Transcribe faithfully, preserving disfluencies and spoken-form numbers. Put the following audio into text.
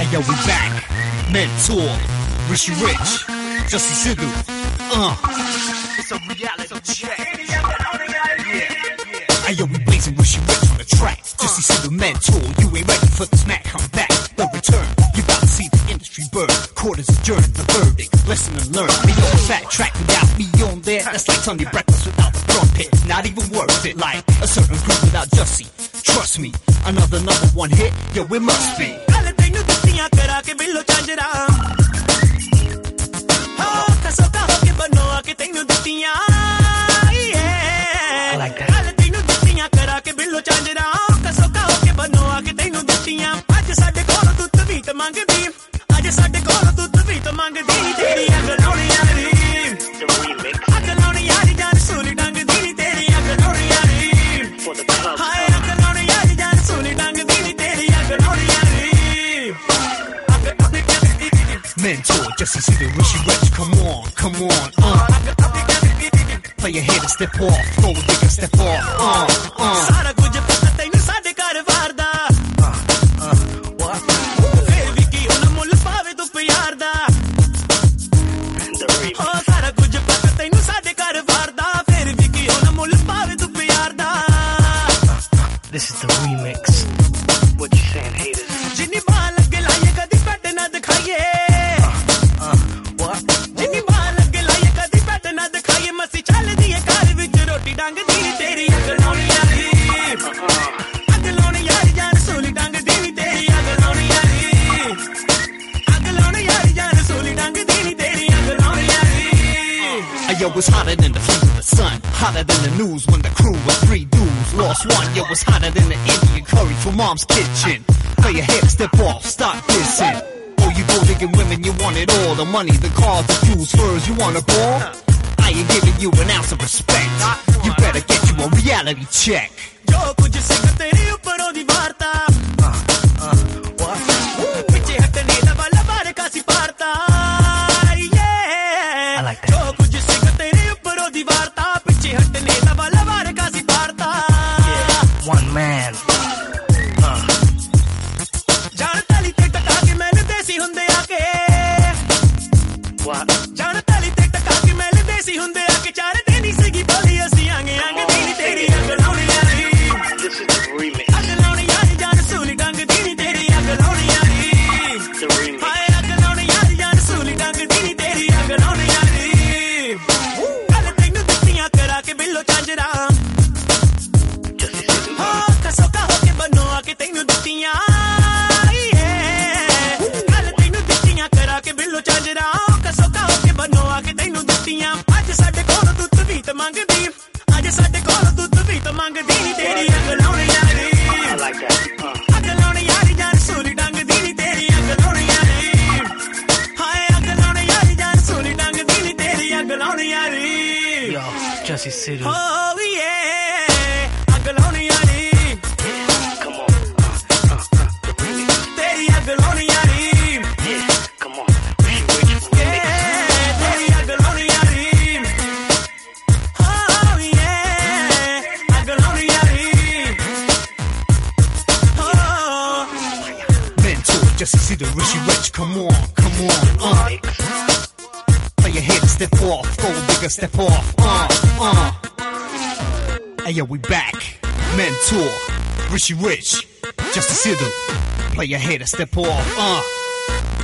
Hey yo, we back. Mentor, Rishi Rich, Justin Sidhu. Uh, it's a reality check. Yeah, yeah. Hey yo, we blazing Rishi Rich on the track. Justin Sidhu, Mentor, you ain't ready for this Mac. Come back, the return. You about to see the industry burn. Quarters adjourned, the verdict. Lesson to learn. Me on the fat track without me on there. That's like Sunday breakfast without the trumpet. Not even worth it. Like a certain group without Jussie. Trust me, another number one hit. Yo, it must be. करा के बिल्लो चांजरा हाँ कसो कहो के बनो आके तेनू दित्तियां कल तेनू दित्तियां करा के बिल्लो चांजरा कसो कहो के बनो आके तेनू दित्तियां अज साडे कोल तू तवीत मंगदी अज साडे कोल तू तवीत मंगदी तेरी अग लाउणी यारी अग लाउणी यारी जान सूली डंगदी तेरी अग लाउणी यारी हाय अग लाउणी यारी जान सूली डंगदी तेरी अग लाउणी यारी Mentor, Justin Sidhu, Rishi Rich, come on, come on, uh. Play your head and step off, forward, big and step off, uh, uh. सारा कुछ पता तैनू साडे घर वार दा फिर भी की हुन मुल पावे तू प्यार दा हाँ सारा कुछ पता तैनू साडे घर वार दा फिर भी की हुन मुल पावे तू प्यार दा This is the remix. What you saying, haters? जिन्नी बाल लगे लाइए कदी पैट ना दिखाइए जिन्नी बाल लगे लाइए कदी पैट ना दिखाइए मसी चल दिए घर विच रोटी डंग दी तेरी अग लाउणी यारी अग लाउणी यारी जान सूली डंग दी तेरी अग लाउणी यारी अग लाउणी यारी जान सूली डंग दी तेरी अग लाउणी यारी Yo, it's hotter than the heat of the sun. Hotter than the news when the crew of three dudes lost one. Yo, it's hotter than the Indian curry from mom's kitchen. Play your head, step off, stop dissing. Oh, you go digging women, you want it all. The money, the cars, the jewels, furs, you want a ball? I ain't giving you an ounce of respect. You better get you a reality check. जो कुछ सिख तेरे ऊपरों दी वार्ता पीछे हटने दा वाला बारे कासी पारता I like that. जो कुछ सिख तेरे ऊपरों दी वार्ता पीछे हटने दा वाला बारे कासी पारता One man. जान ताली ते टका के मैंने देसी हुंदे आके What? जान ताली ते टका के मैंने देसी हुंदे आके चार देनी सीगी बोली असी आंगे आंगे दी तेरी अग लाउणी यारी This is the remix. अग लाउणी यारी जान सूली डंग दी तेरी अग लाउणी यारी The remix. हाय अग लाउणी यारी जान सूली डंग दी तेरी अग लाउणी यारी कल तैनू दित्तियां करा के बिल्लो चांजरा Justin Sidhu. हाँ कसो कहो के बनो आके तैनू दित्तियां कल तैनू दित्तियां करा के बिल्लो चांजरा कसो कहो के बनो आके तैनू दित्तियां अज साडे कोल तू तवीत मंगदी अज साडे कोल तू तवीत मंगदी तेरी अग लाउणी यारी I like that. Uh. अग लाउणी यारी जान सूली डंग दी तेरी अग लाउणी यारी हाय अग लाउणी यारी जान सूली डंग दी तेरी अग लाउणी यारी Yo, Justin Sidhu. oh yeah अग लाउणी यारी Come on. Uh, uh, uh. The remix. तेरी अग लाउणी यारी Yeah, come on. Rishi Rich remix. yeah तेरी अग लाउणी यारी oh yeah अग लाउणी यारी oh Mentor, Justin Sidhu, Rishi Rich, come on, come on, uh. Play your head and step off, forward, big and step off, uh, uh. Hey yo, we back. Mentor, Rishi Rich, Justin Sidhu. Play your head and step off, uh.